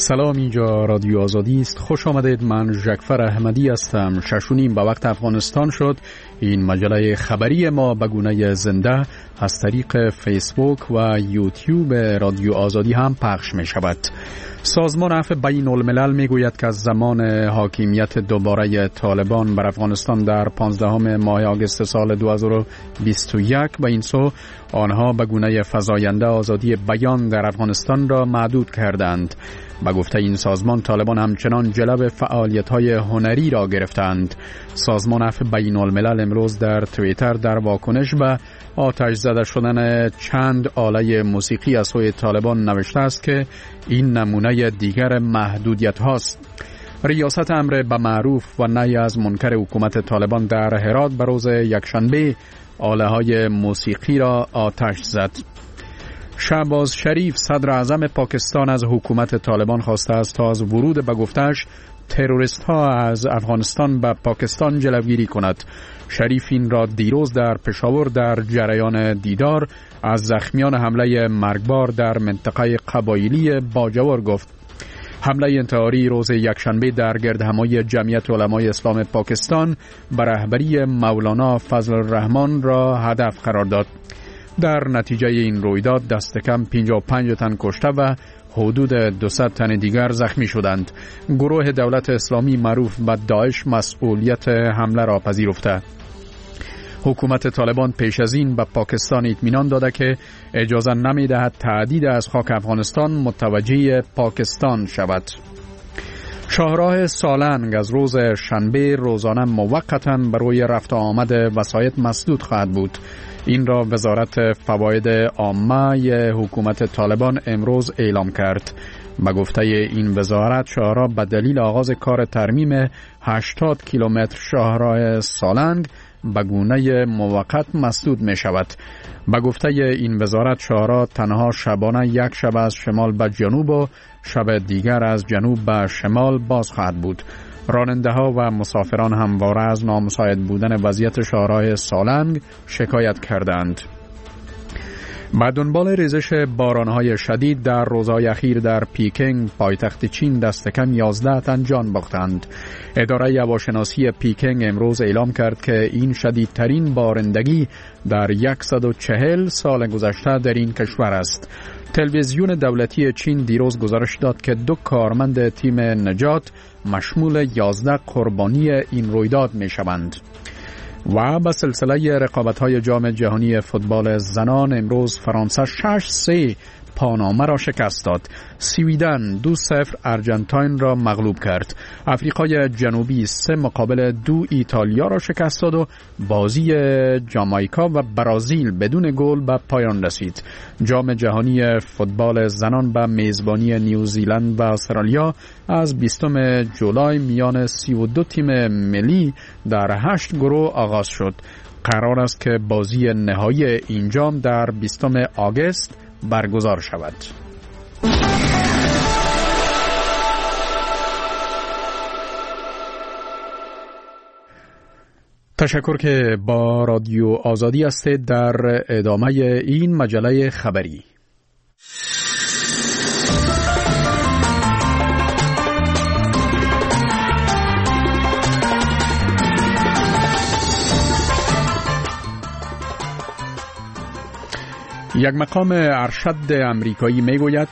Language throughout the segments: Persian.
سلام، اینجا رادیو آزادی است. خوش آمدید. من ژکفر احمدی هستم. 6:30 به وقت افغانستان شد. این مجله خبری ما به گونه زنده از طریق فیسبوک و یوتیوب رادیو آزادی هم پخش می شود. سازمان عفو بین الملل می گوید که از زمان حاکمیت دوباره طالبان بر افغانستان در 15 ماه آگوست سال 2021 به این سو آنها به گونه فزاینده آزادی بیان در افغانستان را محدود کردند. به گفته این سازمان، طالبان همچنان جلب فعالیت‌های هنری را گرفتند. سازمان عفو بین الملل امروز در توییتر در واکنش به آتش زده شدن چند آله موسیقی از سوی طالبان نوشته است که این نمونه دیگر محدودیت هاست. ریاست امر به معروف و نهی از منکر حکومت طالبان در هرات به روز یکشنبه آله های موسیقی را آتش زد. شهباز شریف صدر اعظم پاکستان از حکومت طالبان خواسته است تا از ورود به گفتش تروریست ها از افغانستان به پاکستان جلوگیری کند. شریف این را دیروز در پشاور در جریان دیدار از زخمیان حمله مرگبار در منطقه قبایلی باجوور گفت. حمله انتحاری روز یکشنبه در گردهمایی جمعیت علمای اسلام پاکستان به رهبری مولانا فضل الرحمن را هدف قرار داد. در نتیجه این رویداد دست کم 55 تن کشته و حدود 200 تن دیگر زخمی شدند. گروه دولت اسلامی معروف به داعش مسئولیت حمله را پذیرفته. حکومت طالبان پیش از این به پاکستان اطمینان داده که اجازه نمی‌دهد تعدید از خاک افغانستان متوجه پاکستان شود. شاهراه سالنگ از روز شنبه روزانه موقتاً برای رفت و آمد وسایط مسدود خواهد بود. این را وزارت فواید عامه حکومت طالبان امروز اعلام کرد. به گفته این وزارت، شاهراه به دلیل آغاز کار ترمیم 80 کیلومتر شاهراه سالنگ به گونه موقت مسدود می شود. به گفته این وزارت، شاهراه تنها شبانه یک شب از شمال به جنوب و شب دیگر از جنوب به شمال باز خواهد بود. راننده ها و مسافران همواره از نامساعد بودن وضعیت شاهراه سالنگ شکایت کردند. به دنبال ریزش بارانهای شدید در روزهای اخیر در پیکنگ پایتخت چین دست کم 11 تن جان باختند. اداره هواشناسی پیکنگ امروز اعلام کرد که این شدیدترین بارندگی در 140 سال گذشته در این کشور است. تلویزیون دولتی چین دیروز گزارش داد که 2 کارمند تیم نجات مشمول 11 قربانی این رویداد می شوند. و به سلسله رقابت‌های جام جهانی فوتبال زنان امروز فرانسه 6-3 پانامه را شکست داد. سویدن 2-0 آرژانتین را مغلوب کرد. آفریقای جنوبی 3-2 ایتالیا را شکست داد و بازی جامائیکا و برزیل بدون گل به پایان رسید. جام جهانی فوتبال زنان به میزبانی نیوزیلند و استرالیا از 20 جولای میان 32 تیم ملی در 8 گروه آغاز شد. قرار است که بازی نهایی این جام در 20 آگوست برگزار شود. تشکر که با رادیو آزادی هستید. در ادامه این مجله خبری یک مقام ارشد امریکایی میگوید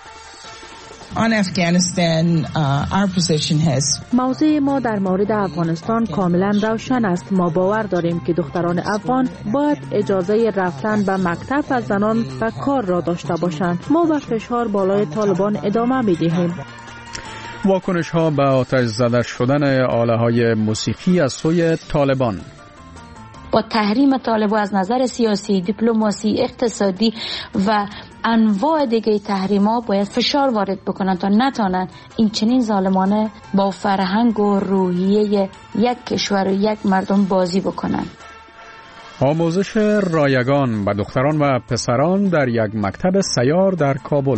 موضع ما در مورد افغانستان کاملا روشن است. ما باور داریم که دختران افغان باید اجازه رفتن به مکتب و زنان و کار را داشته باشند. ما به فشار بالای طالبان ادامه می‌دهیم. واکنش ها به آتش زده شدن آله های موسیقی از سوی طالبان. با تحریم طالب از نظر سیاسی، دیپلماسی، اقتصادی و انواع دیگه تحریم‌ها باید فشار وارد بکنند تا نتوانند این چنین ظالمانه با فرهنگ و روحیه یک کشور و یک مردم بازی بکنند. آموزش رایگان به دختران و پسران در یک مکتب سیار در کابل.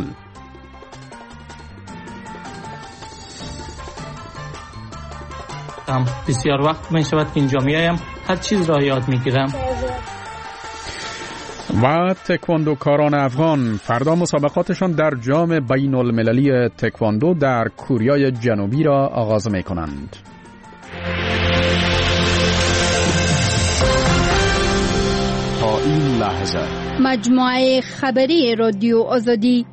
بسیار وقت می شود که اینجا می آیم، هر چیز را یاد می گیرم. و تکواندوکاران افغان فردا مسابقاتشان در جام بین المللی تکواندو در کوریای جنوبی را آغاز می کنند. تا این لحظه مجموعه خبری رادیو آزادی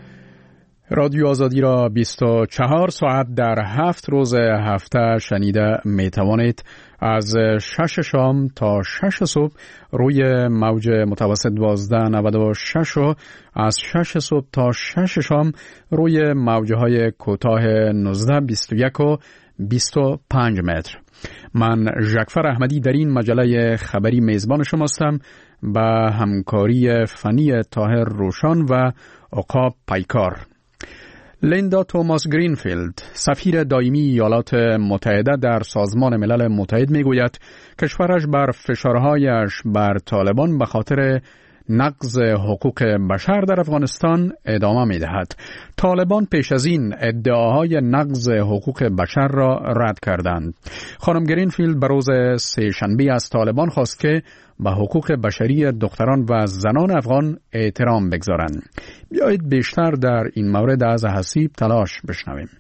را 24 ساعت در 7 روز هفته شنیده می توانید. از 6 شام تا 6 صبح روی موج متوسط 1296 و از 6 صبح تا 6 شام روی موجهای کوتاه 1921 و 25 متر. من ژکفر احمدی در این مجله خبری میزبان شماستم با همکاری فنی طاهر روشان و عقاب پیکار. لیندا توماس گرینفیلد سفیر دائمی ایالات متحده در سازمان ملل متحد میگوید کشورش بر فشارهایش بر طالبان به خاطر نقض حقوق بشر در افغانستان ادامه می‌دهد. طالبان پیش از این ادعاهای نقض حقوق بشر را رد کردند. خانم گرینفیلد به روز سه‌شنبه از طالبان خواست که به حقوق بشری دختران و زنان افغان احترام بگذارند. بیایید بیشتر در این مورد از حسیب تلاش بشنویم.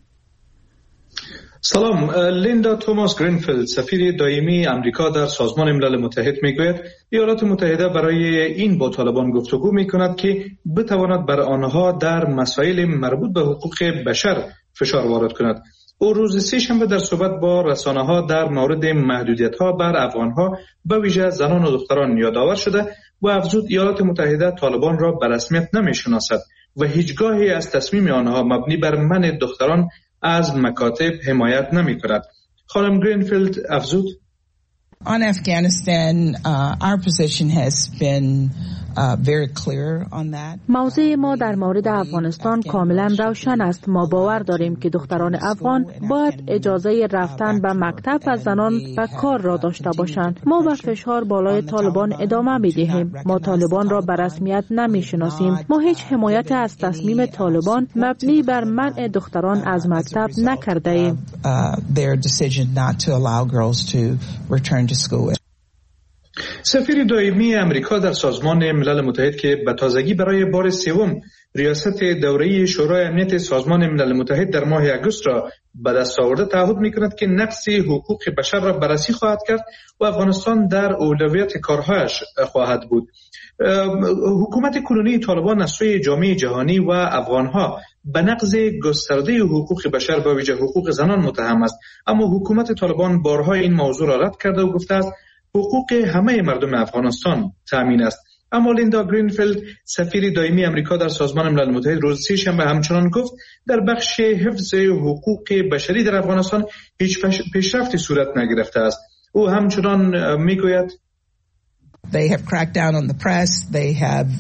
سلام. لیندا توماس گرینفیلد سفیر دائمی امریکا در سازمان ملل متحد میگوید ایالات متحده برای این با طالبان گفتگو میکند که بتواند بر آنها در مسائل مربوط به حقوق بشر فشار وارد کند. او روز سه‌شنبه در صحبت با رسانه‌ها در مورد محدودیت‌ها بر افغان‌ها به ویژه زنان و دختران یادآور شده و افزود ایالات متحده طالبان را به رسمیت نمی‌شناسد و هیچگاهی از تصمیم آنها مبنی بر منع دختران از مکاتب حمایت نمی‌کند. خانم گرینفیلد افزود: On Afghanistan, our position has been very clear on that. موضع ما در مورد افغانستان کاملا روشن است. ما باور داریم که دختران افغان باید اجازه رفتن به مکتب و زنان و کار را داشته باشند. ما به فشار بالای طالبان ادامه می‌دهیم. ما طالبان را به رسمیت نمی‌شناسیم. ما هیچ حمایت از تصمیم طالبان مبنی بر منع دختران از مکتب نکرده ایم. Their decision not to allow girls to return to school. سفیر دائمی امریکا در سازمان ملل متحد که به تازگی برای بار سوم ریاست دوره‌ای شورای امنیت سازمان ملل متحد در ماه اگست را به دست آورده تعهد می‌کند که نقض حقوق بشر را بررسی خواهد کرد و افغانستان در اولویت کارهایش خواهد بود. حکومت کنونی طالبان از سوی جامعه جهانی و افغانها به نقض گسترده حقوق بشر با ویژه حقوق زنان متهم است، اما حکومت طالبان بارها این موضوع را رد کرده و گفته است حقوق همه مردم افغانستان تامین است. اما لیندا گرینفیلد سفیر دائمی امریکا در سازمان ملل متحد روز سه‌شنبه همچنان گفت در بخش حفظ حقوق بشری در افغانستان هیچ پیشرفتی صورت نگرفته است. او همچنان میگوید They have cracked down on the press. They have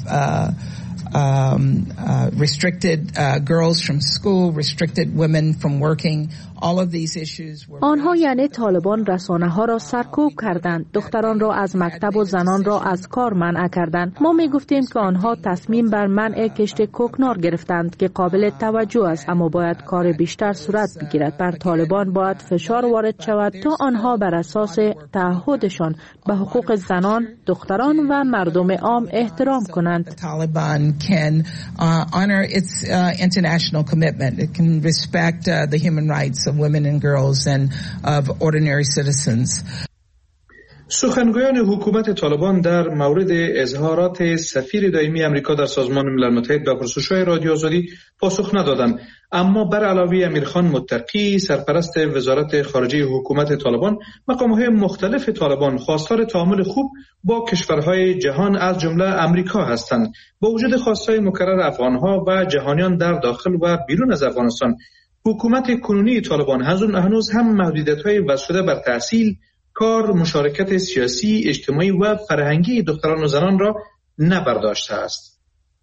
restricted girls from school, restricted women from working. All of these issues were... آنها یعنی طالبان رسانه‌ها را سرکوب کردند، دختران را از مکتب و زنان را از کار منع کردند. ما می گفتیم که آنها تصمیم بر منع کشت کوکنار گرفتند که قابل توجه است، اما باید کار بیشتر صورت بگیرد. بر طالبان باید فشار وارد شود تا آنها بر اساس تعهدشان به حقوق زنان، دختران و مردم عام احترام کنند. Taliban can honor its international commitment. It can respect the human rights of women and girls and of ordinary citizens. سخنگویان حکومت طالبان در مورد اظهارات سفیر دائمی امریکا در سازمان ملل متحد به پرسش‌های رادیو آزادی پاسخ ندادند، اما بر علاوه امیرخان متقی سرپرست وزارت خارجه حکومت طالبان، مقام‌های مختلف طالبان خواستار تعامل خوب با کشورهای جهان از جمله امریکا هستند. با وجود خواستهای مکرر افغان‌ها و جهانیان در داخل و بیرون از افغانستان، حکومت کنونی طالبان هنوز هم محدودیت‌های وضع شده بر تحصیل، کار، مشارکت سیاسی، اجتماعی و فرهنگی دختران و زنان را نبرداشته است.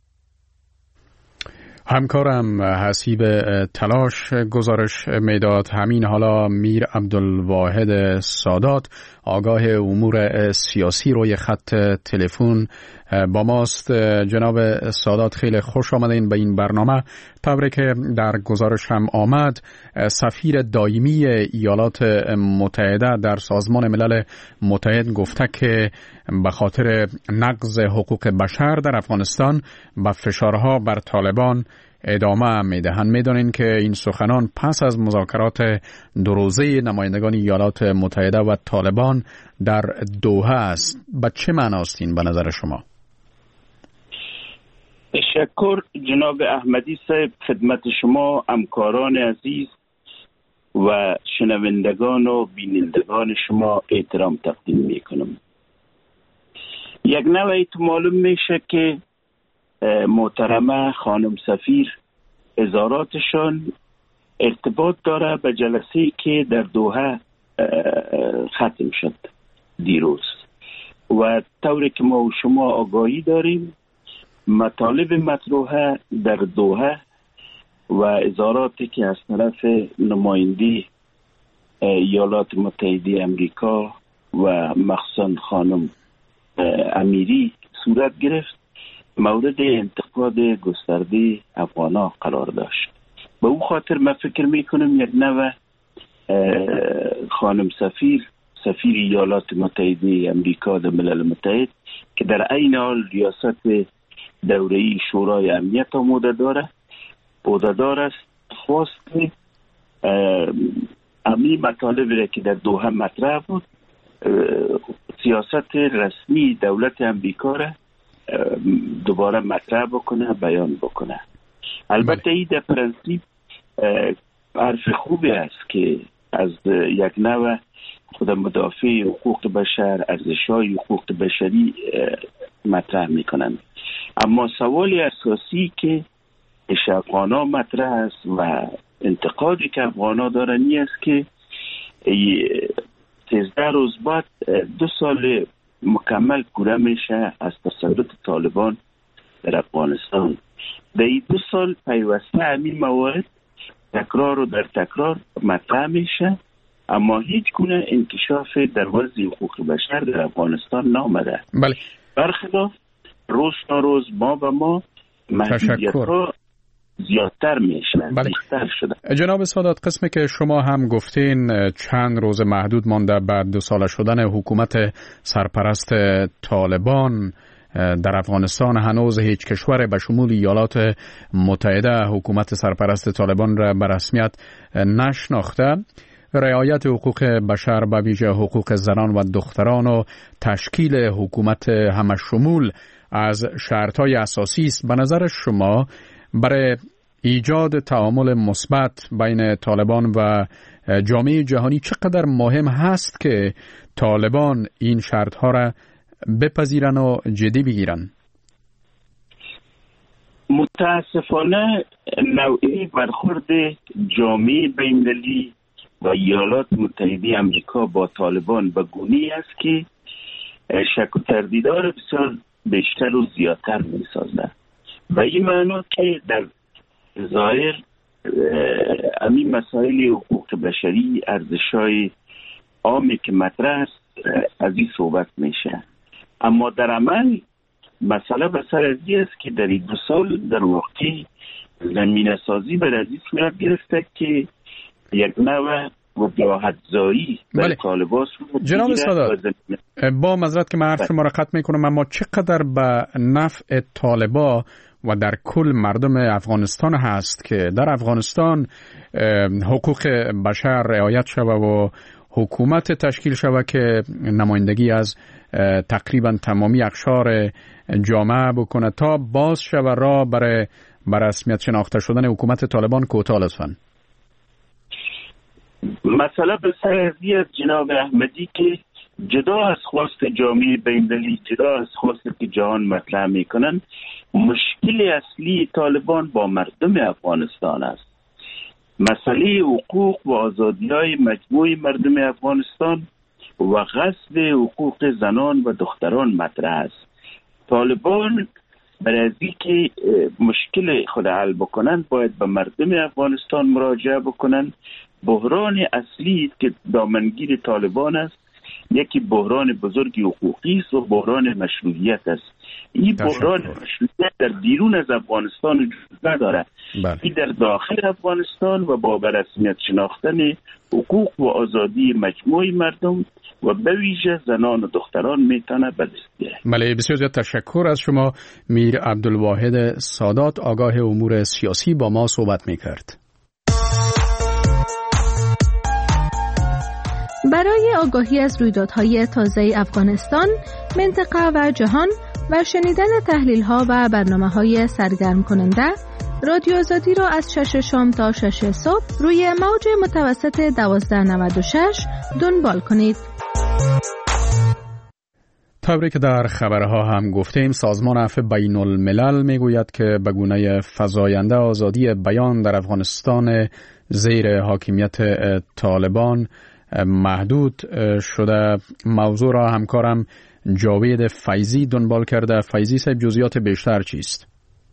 همکارم حسیب تلاش گزارش میداد. همین حالا میر عبدالواحد سادات آگاه امور سیاسی روی خط تلفن با ماست. جناب سادات خیلی خوش آمدین به این برنامه. طوری که در گزارش هم آمد، سفیر دائمی ایالات متحده در سازمان ملل متحد گفته که به خاطر نقض حقوق بشر در افغانستان و فشارها بر طالبان ادامه میدهند. میدانین که این سخنان پس از مذاکرات دو روزه نمایندگان ایالات متحده و طالبان در دوحه است. به چه معناست این به نظر شما؟ تشکر جناب احمدی صاحب. خدمت شما همکاران عزیز و شنوندگان و بینندگان شما احترام تقدیم میکنم. یک نوعی تو معلوم میشه که محترمه خانم سفیر اظهاراتشان ارتباط داره به جلسه‌ای که در دوحه ختم شد دیروز و طوری که ما و شما آگاهی داریم مطالب مطروحه در دوحه و اظهاراتی که از طرف نماینده ایالات متحده امریکا و مخصوصا خانم امیری صورت گرفت مورد انتقاد گسترده افغانا قرار داشت. به اون خاطر من فکر میکنم یک نوع خانم سفیر ایالات متحده امریکا در ملل متحد که در عین حال ریاست دوره‌ای شورای امنیت عهده‌دار است، خواست امی مطالبی را که در دوحه مطرح بود سیاست رسمی دولت امریکا را دوباره مطرح بکنه، بیان بکنه. البته این در پرنسیپ حرف خوبی است که از یک نوع خود مدافع حقوق بشر، ارزش‌های حقوق بشری مطرح میکنند. اما سوالی اساسی که افغانا مطرح است و انتقادی که افغانا دارن این است که 13 روز بعد 2 سال مکمل پوره میشه از تسلط طالبان در افغانستان. در این 2 سال پیوسته همین موارد تکرار و در تکرار مطرح میشه اما هیچ گونه انکشاف در وضع حقوق بشر در افغانستان نامده. بله. برخلاف روز تا روز ما و ما محدودیت‌ها زیادتر میشن، بیشتر شده. جناب سادات، قسمی که شما هم گفتین چند روز محدود مانده بعد 2 ساله شدن حکومت سرپرست طالبان در افغانستان، هنوز هیچ کشور به شمول ایالات متحده حکومت سرپرست طالبان را به رسمیت نشناخته. رعایت حقوق بشر به ویژه حقوق زنان و دختران و تشکیل حکومت همشمول از شرط‌های اساسی است. به نظر شما برای ایجاد تعامل مثبت بین طالبان و جامعه جهانی چقدر مهم هست که طالبان این شرط‌ها را بپذیرن و جدی بگیرن؟ متاسفانه نوعی برخورد جامعه بین‌المللی و ایالات متحده امریکا با طالبان به گونه‌ای است که شک و تردیدها را بسیار بیشتر و زیادتر می‌سازد. و این معنی که در ظاهر همین مسائل حقوق بشری، ارزش‌های عامی که مطرح است از این صحبت میشه، اما در عمل مسئله بسر از این است که در این 2 سال در واقع زمینه سازی بر از این صورت گرفته که یک نوع وجاهت زایی بر طالبان. جناب سادات، با معذرت که من حرف شما را قطع میکنم، اما چقدر به نفع طالبان و در کل مردم افغانستان هست که در افغانستان حقوق بشر رعایت شود و حکومت تشکیل شود که نمایندگی از تقریبا تمامی اقشار جامعه بکنه تا باز شود راه برای رسمیت شناخته شدن حکومت طالبان کوتاه لطفاً؟ مسئله به سرزی از جناب احمدی که جدا از خواست جامعه بین‌المللی، جدا از خواست که جهان مطرح میکنن، مشکل اصلی طالبان با مردم افغانستان است. مسئله حقوق و آزادی‌های مجموع مردم افغانستان و غصب حقوق زنان و دختران مطرح است. طالبان برای اینکه مشکل خود حل بکنن باید به مردم افغانستان مراجعه بکنن. بحران اصلی که دامنگیر طالبان است یکی بحران بزرگی حقوقی است و بحران مشروعیت است. این بحران مشروعیت در بیرون از افغانستان وجود نداره. این در داخل افغانستان و با برسمیت شناختن حقوق و آزادی مجموع مردم و به ویژه زنان و دختران میتونه به دست بیاره. بله، بسیار زیاد تشکر از شما. میر عبدالواحد سادات، آگاه امور سیاسی، با ما صحبت میکرد. برای آگاهی از رویدادهای تازه افغانستان، منطقه و جهان و شنیدن تحلیل‌ها و برنامه‌های سرگرم کننده، رادیو آزادی را از 6 شام تا 6 صبح روی موج متوسط 1296 دنبال کنید. طوری که در خبرها هم گفتیم، سازمان عفو بین الملل میگوید که به گونه فزاینده آزادی بیان در افغانستان زیر حاکمیت طالبان محدود شده. موضوع را همکارم جاوید فیضی دنبال کرده. فیضی صاحب، جزئیات بیشتر چیست؟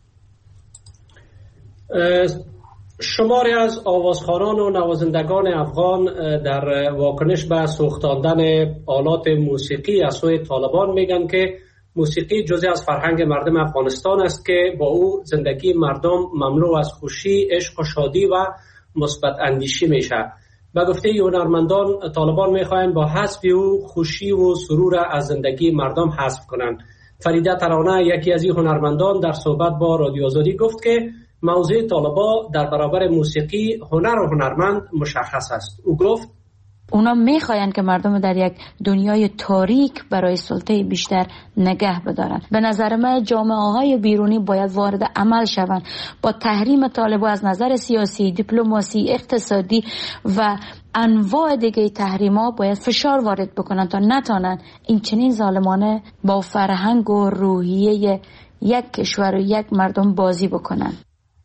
شماری از آوازخوانان و نوازندگان افغان در واکنش به سوختاندن آلات موسیقی از سوی طالبان میگن که موسیقی جزئی از فرهنگ مردم افغانستان است که با او زندگی مردم مملو از خوشی، عشق و شادی و مثبت اندیشی میشه. به گفته هنرمندان، طالبان میخواهند با حذف او خوشی و سرور از زندگی مردم حذف کنند. فریده ترانه، یکی از این هنرمندان، در صحبت با رادیو آزادی گفت که موضوع طالبان در برابر موسیقی، هنر و هنرمند مشخص است. او گفت اونا میخواین که مردم در یک دنیای تاریک برای سلطه بیشتر نگه بدارن. به نظر من جامعه های بیرونی باید وارد عمل شوند. با تحریم طالبان از نظر سیاسی، دیپلماسی، اقتصادی و انواع دیگه تحریما باید فشار وارد بکنن تا نتونن این چنین ظالمانه با فرهنگ و روحیه یک کشور و یک مردم بازی بکنن.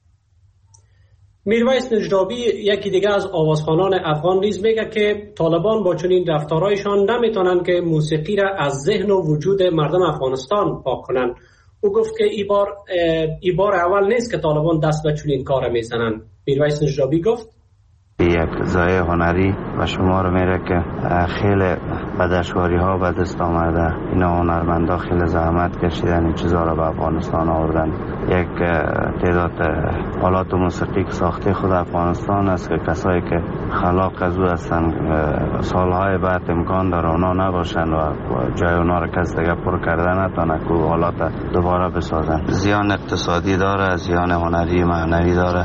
میرویس نجدابی، یکی دیگه از آوازخوانان افغان، نیز میگه که طالبان با چنین رفتارهایشان نمیتونن که موسیقی را از ذهن و وجود مردم افغانستان پاک کنن. او گفت که ای بار اول نیست که طالبان دست به چنین کار میزنن. میرویس نجدابی گفت یک ضایع هنری و شمار میره که خیلی به دشواری ها به دست آمده. اینا هنرمندا خیلی زحمت کشیدن این چیزها را به افغانستان آوردن. یک تعداد آلات موسیقی که ساخته خود افغانستان است که کسایی که خلاق از او هستن سالهای بعد امکان داره اونا نباشن و جای اونا را کس دیگه پر کرده نتونه که آلات دوباره بسازن. زیان اقتصادی داره، زیان هنری معنوی داره.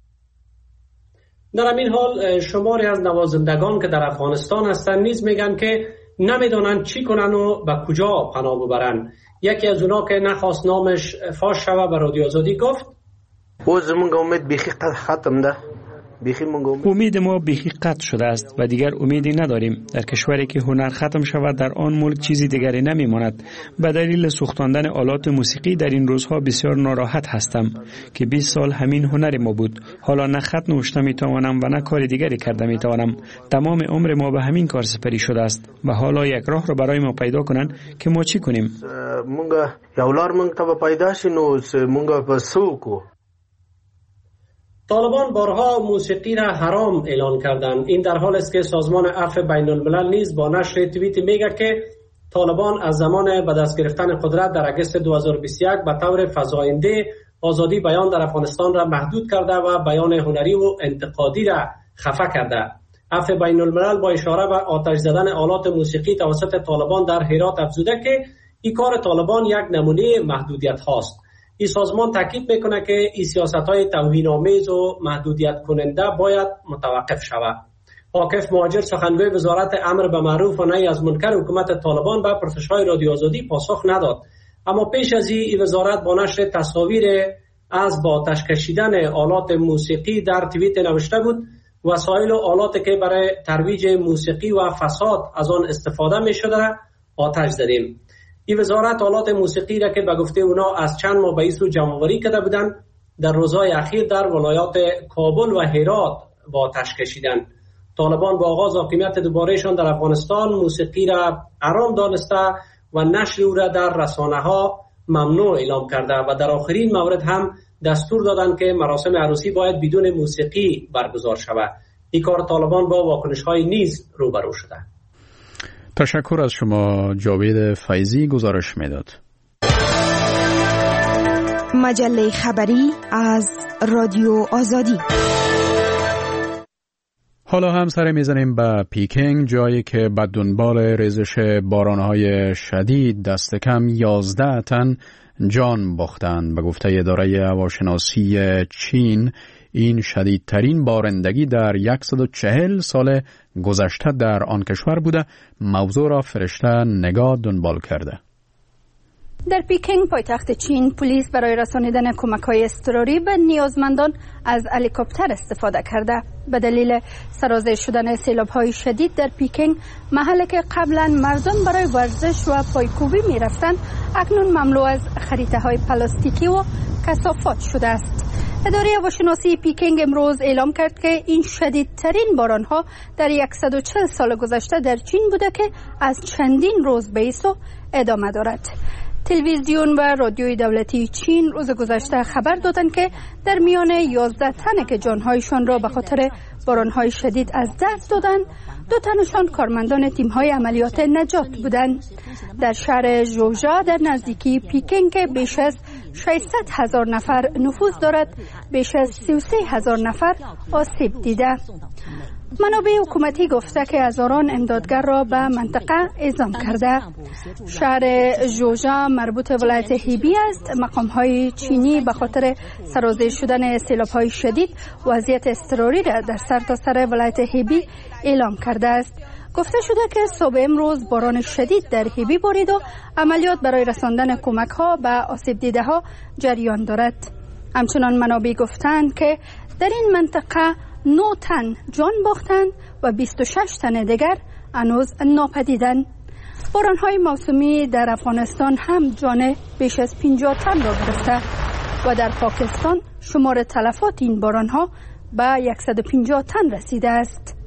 در همین حال شماری از نوازندگان که در افغانستان هستند نیز میگن که نمیدونن چی کنن و به کجا پناه ببرن. یکی از اونا که نخواست نامش فاش شوه به رادیو آزادی گفت او زمونږ امید بیخی ختم ده. امید ما بیخی قطع شده است و دیگر امیدی نداریم. در کشوری که هنر ختم شود در آن ملک چیزی دیگری نمیماند. به دلیل سوختاندن آلات موسیقی در این روزها بسیار ناراحت هستم که 20 سال همین هنر ما بود. حالا نه خط نوشته میتوانم و نه کار دیگری کرده میتوانم. تمام عمر ما به همین کار سپری شده است و حالا یک راه را برای ما پیدا کنن که ما چی کنیم. مونږ یو لار مونږ ته پیدا شي نو مونږ په سوکو. طالبان بارها موسیقی را حرام اعلان کردند. این در حال است که سازمان عفو بین الملل نیز با نشر توییتی میگه که طالبان از زمان به دست گرفتن قدرت در اگست 2021 به طور فزاینده آزادی بیان در افغانستان را محدود کرده و بیان هنری و انتقادی را خفه کرده. عفو بین الملل با اشاره به آتش زدن آلات موسیقی توسط طالبان در هرات افزوده که این کار طالبان یک نمونه محدودیت هاست. این سازمان تاکید میکنه که این سیاست‌های توهین‌آمیز و محدودیت کننده باید متوقف شود. عاکف مهاجر، سخنگوی وزارت امر به معروف و نهی از منکر حکومت طالبان، به پرسش‌های رادیو آزادی پاسخ نداد. اما پیش از این وزارت با نشر تصاویر از با آتش کشیدن آلات موسیقی در توییت نوشته بود وسایل و آلاتی که برای ترویج موسیقی و فساد از آن استفاده می‌شده آتش زدیم. این وزارت آلات موسیقی را که به گفته اونا از چند ماه به سو جمع‌آوری کرده بودند در روزهای اخیر در ولایات کابل و هرات با آتش کشیدند. طالبان با آغاز حاکمیت دوبارهشان در افغانستان موسیقی را حرام دانسته و نشر او را در رسانه‌ها ممنوع اعلام کرده و در آخرین مورد هم دستور دادند که مراسم عروسی باید بدون موسیقی برگزار شود. این کار طالبان با واکنش‌های نیز روبرو شده. تشکر از شما. جاوید فیضی گزارش میداد. مجله خبری از رادیو آزادی. حالا هم سر میزنیم به پیکینگ، جایی که به دنبال ریزش بارانهای شدید دست کم 11 تن جان باختند. به گفته اداره هواشناسی چین این شدیدترین بارندگی در 140 سال گذشته در آن کشور بوده. موضوع را فرشته نگاه دنبال کرده. در پیکینگ پایتخت چین، پلیس برای رسانیدن کمک‌های اضطراری به نیازمندان از هلیکوپتر استفاده کرده. به دلیل سرازیر شدن سیلاب‌های شدید در پیکینگ، محلی که قبلا مردم برای ورزش و پایکوبی می‌رفتند، اکنون مملو از خریطه‌های پلاستیکی و کثافات شده است. اداره هواشناسی پیکینگ امروز اعلام کرد که این شدیدترین باران‌ها در 140 سال گذشته در چین بوده که از چندین روز به ایسو ادامه دارد. تلویزیون و رادیوی دولتی چین روز گذشته خبر دادند که در میان 11 تن که جانهایشان را به خاطر بارانهای شدید از دست دادند، 2 تنشان کارمندان تیم‌های عملیات نجات بودند. در شهر ژوژا در نزدیکی پیکینگ که بیش از 600,000 نفر نفوذ دارد، بیش از 33,000 نفر آسیب دیده. منابع حکومتی گفته که هزاران امدادگر را به منطقه اعزام کرده. شهر ژوژا مربوط ولایت هیبی است. مقام‌های چینی به خاطر سرازیر شدن سیلاب‌های شدید وضعیت اضطراری را در سرتاسر ولایت هیبی اعلام کرده است. گفته شده که صبح امروز باران شدید در هیبی بارید و عملیات برای رساندن کمک‌ها به آسیب دیده‌ها جریان دارد. همچنان منابع گفتند که در این منطقه 9 تن جان باختند و 26 تن دیگر هنوز ناپدیدند. باران‌های موسمی در افغانستان هم جان بیش از 50 تن را گرفته و در پاکستان شمار تلفات این باران‌ها به 150 تن رسیده است.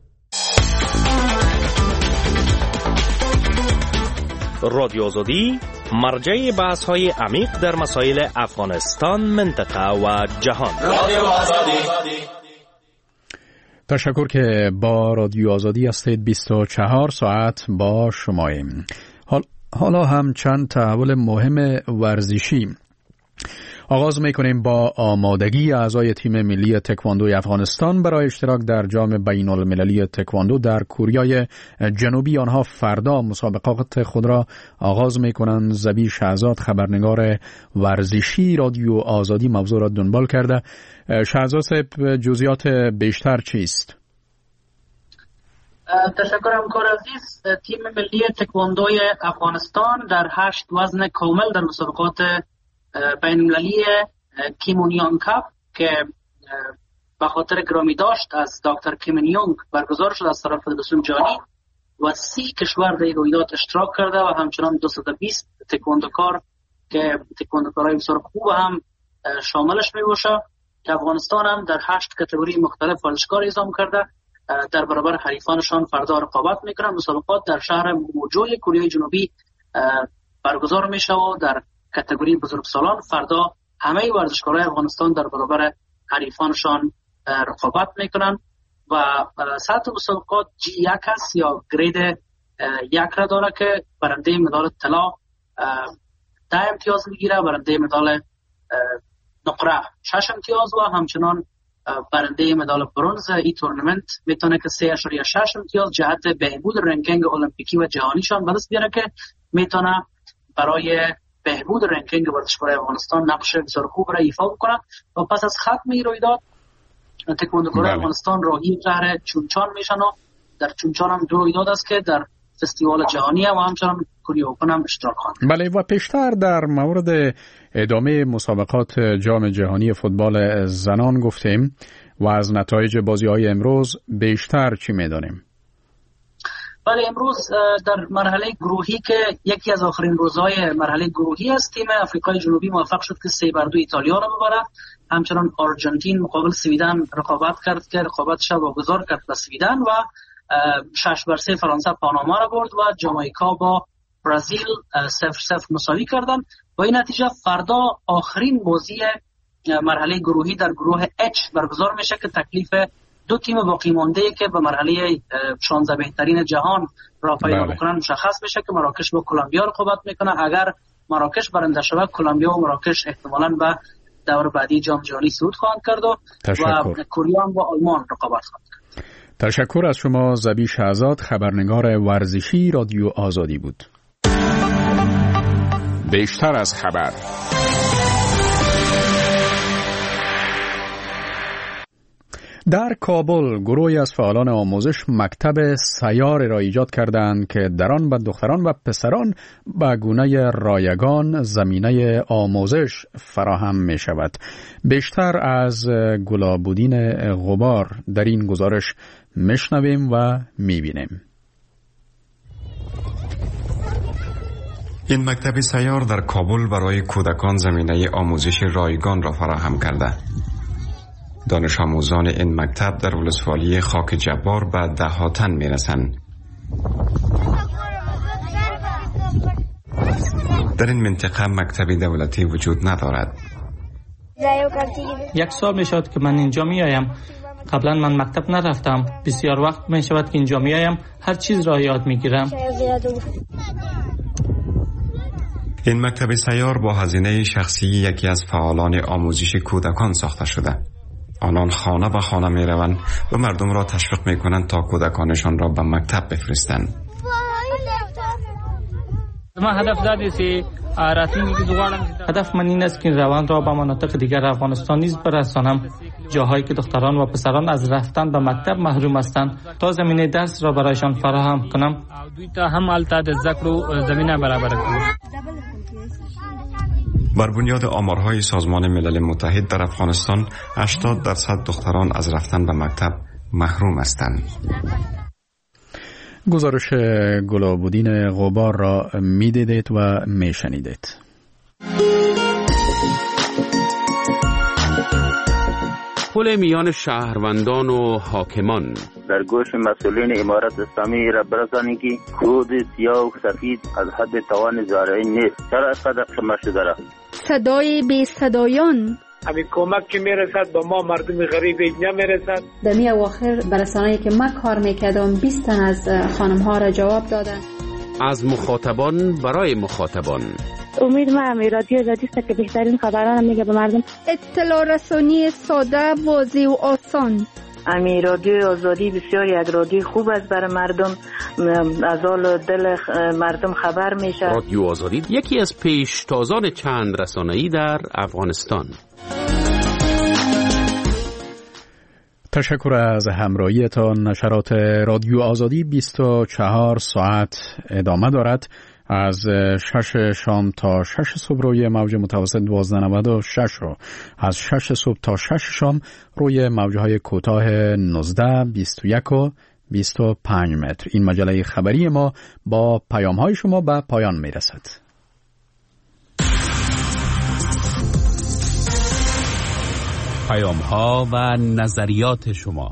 رادیو آزادی مرجع بحث‌های عمیق در مسائل افغانستان، منطقه و جهان. رادیو آزادی. تشکر که با رادیو آزادی هستید. 24 ساعت با شماییم. حالا هم چند تحول مهم ورزشی. آغاز میکنیم با آمادگی اعضای تیم ملی تکواندوی افغانستان برای اشتراک در جام بین المللی تکواندو در کوریای جنوبی. آنها فردا مسابقات خود را آغاز میکنند. زبی شهزاد، خبرنگار ورزشی رادیو آزادی، موضوع را دنبال کرده. شهزاد صاحب، جزئیات بیشتر چیست؟ تشکر همکار عزیز. تیم ملی تکواندوی افغانستان در 8 وزن کامل در مسابقات بین المللی کیم اون یانگ کاپ که به خاطر گرامی داشت از دکتر کیم اون یانگ برگزار شد از طرف فدراسیون جهانی و 30 کشور در این رویداد اشتراک کرده و همچنان 220 تکواندوکار که تکواندوکارهای بسیار خوب هم شاملش می باشه که افغانستان هم در 8 کاتگوری مختلف ورزشکار اعزام کرده. در برابر حریفانشان فردا رقابت میکنن. مسابقات در شهر موجوی کوریای جنوبی برگزار میشه و در کاتگوری بزرگسالان فردا همه ورزشکارای افغانستان در برابر حریفانشان رقابت میکنن و سطح مسابقات G1 است یا گرید 1 را داره که برنده مدال طلا 10 امتیاز میگیره، برنده مدال نقره 6 امتیاز و همچنان برنده مدال برنز این تورنمنت میتونه که 3.6 امتیاز جهت بهبود رنکینگ المپیکی و جهانیشان به دست بیاره که میتونه برای بهبود رنکینگ ورزشکارای افغانستان نقش بسیار خوب را ایفا بکنه. و پس از ختم این رویداد تکواندوکارای افغانستان راهی شهر چونچان میشن و در چونچان هم 2 رویداد است که در فستیوال جهانی و همچنان کوری اوپن هم اشتراک خواهند. بله، و پیشتر در مورد ادامه مسابقات جام جهانی فوتبال زنان گفتیم و از نتایج بازی‌های امروز بیشتر چی می‌دانیم؟ بله، امروز در مرحله گروهی که یکی از آخرین روزهای مرحله گروهی است، تیم آفریقای جنوبی موفق شد که 3-2 ایتالیا را ببره. همچنان آرژانتین مقابل سویدن رقابت کرد که رقابتش را واگذار کرد به سویدن و 6-3 فرانسه پاناما را برد و جامائیکا با برزیل 0-0 مساوی کردند. با این نتیجه فردا آخرین بازی مرحله گروهی در گروه H برگزار میشه که تکلیف دو تیم باقی مانده که به مرحله 16 بهترین جهان را پیدا بکنن مشخص بشه که مراکش با کلمبیا رقابت میکنه. اگر مراکش برنده شود، کلمبیا و مراکش احتمالاً به دور بعدی جام جهانی صعود خواهند کرد و کره با آلمان رقابت خواهند کرد. تشکر از شما. ذبیح شهزاد، خبرنگار ورزشی رادیو آزادی بود. بیشتر از خبر. در کابل گروهی از فعالان آموزش مکتب سیار را ایجاد کردند که در آن به دختران و پسران به گونه رایگان زمینه آموزش فراهم می شود. بیشتر از گلابودین غبار در این گزارش میشنویم و میبینیم. این مکتب سیار در کابل برای کودکان زمینه آموزش رایگان را فراهم کرده. دانش آموزان این مکتب در ولسوالی خاک جبار به دهاتن می رسند. در این منطقه مکتب دولتی وجود ندارد. 1 سال می شود که من اینجا می آیم. قبلا من مکتب نرفتم. بسیار وقت می شود که اینجا می آیم. هر چیز را یاد می گیرم. این مکتب سیار با هزینه شخصی یکی از فعالان آموزش کودکان ساخته شده. آنان خانه به خانه می روند و مردم را تشویق می کنند تا کودکانشان را به مکتب بفرستند. هدف من این است که روند را به مناطق دیگر افغانستان نیز برسانم، جاهایی که دختران و پسران از رفتن به مکتب محروم هستند تا زمینه درس را برایشان فراهم کنم. بر بنیاد آمارهای سازمان ملل متحد در افغانستان 80% دختران از رفتن به مکتب محروم هستند. گزارش گلابودین غبار را می‌دیدید و می‌شنیدید. پل میان شهروندان و حاکمان. در گوش مسئولین امارت اسلامی را برسانید که کود سیاه و سفید از حد توان زارعی نیست. چرا اینقدر خمه شده را؟ صدای بی صدایان. همین کمک که میرسد به ما مردم غریب نمیرسد. در می اواخر برسانه‌ای که من کار میکردم 20 تن از خانم ها را جواب دادن. از مخاطبان برای مخاطبان. امید من رادیو آزادی است که بهترین خبران میگه به مردم. اطلاع رسانی ساده، واضح و آسان. امی رادیو آزادی بسیاری از رادیو خوب است برای مردم، از حال دل مردم خبر میشه. رادیو آزادی یکی از پیشتازان چند رسانه‌ای در افغانستان. تشکر از همراهیتان. نشرات رادیو آزادی 24 ساعت ادامه دارد. از 6 شام تا 6 صبح روی موج متوسط 1296 و از 6 صبح تا 6 شام روی موجهای کوتاه 19، 21 و 25 متر. این مجله خبری ما با پیام‌های شما به پایان می‌رسد. پیام‌ها و نظریات شما.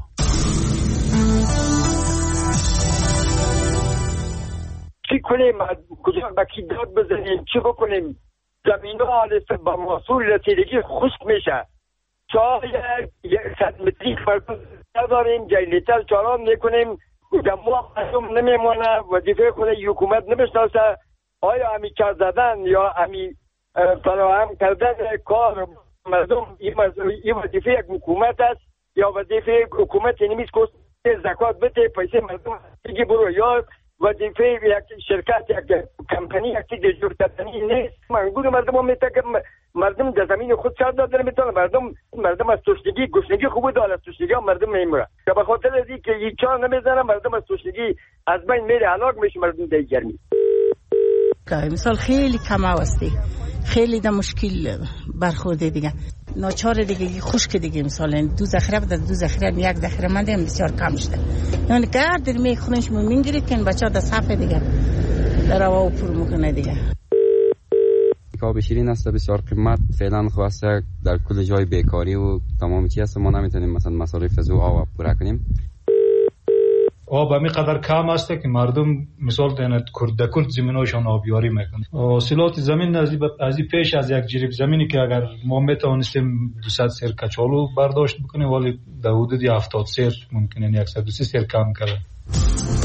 چی کنیم؟ کجا بکی داد بزنیم؟ چی بکنیم؟ زمین ها با محصول رسیدگی خشک میشه. شاید 100 متری فرق نداریم، جایلیتر چاران میکنیم، دموع مردم نمیمونه، وظیفه خود حکومت نمیشناسه. آیا همی کار زدن یا همی فراهم کردن کار مردم این وظیفه یک حکومت است یا وظیفه حکومت نمیست که زکات بده پیسه مردم دیگه برو، یا وظیفه یک شرکت یک کمپانی یک چیز جور کردنی نیست. منگول مردم هم میتونه که مردم در زمین خود سر دادن میتونه، مردم از تشنگی گشنگی خوب داره، از تشنگی هم مردم میمیره که به خاطر از اینکه یک چا نمیزنه مردم از تشنگی از بین میره، هلاک میشه مردم در گرمی. مثال خیلی کم هستی، خیلی در مشکل برخورده دیگه، ناچار دیگه خشک دیگه، مثلا دو ذخیره بده، دو ذخیره یک ذخیره من دیگه بسیار کم شده، یعنی گرد میخونش میگیرید که بچه‌ها در صفحه دیگه در هوا پر میکنه دیگه. کاب شیرین است بسیار قیمت، فعلا خواسته در کل جای بیکاری و تمام چیز ما نمیتونیم مثلا مصارف زو آب پورا کنیم. آب همین قدر کم است که مردم مثال دهند کرد زمیناشان آبیاری میکنند. حاصلات زمین از این پیش از یک جریب زمینی که اگر ما میتوانستیم 200 سیر کچالو برداشت بکنیم ولی در حدود 70 سیر ممکنه 130 سیر کم کرده.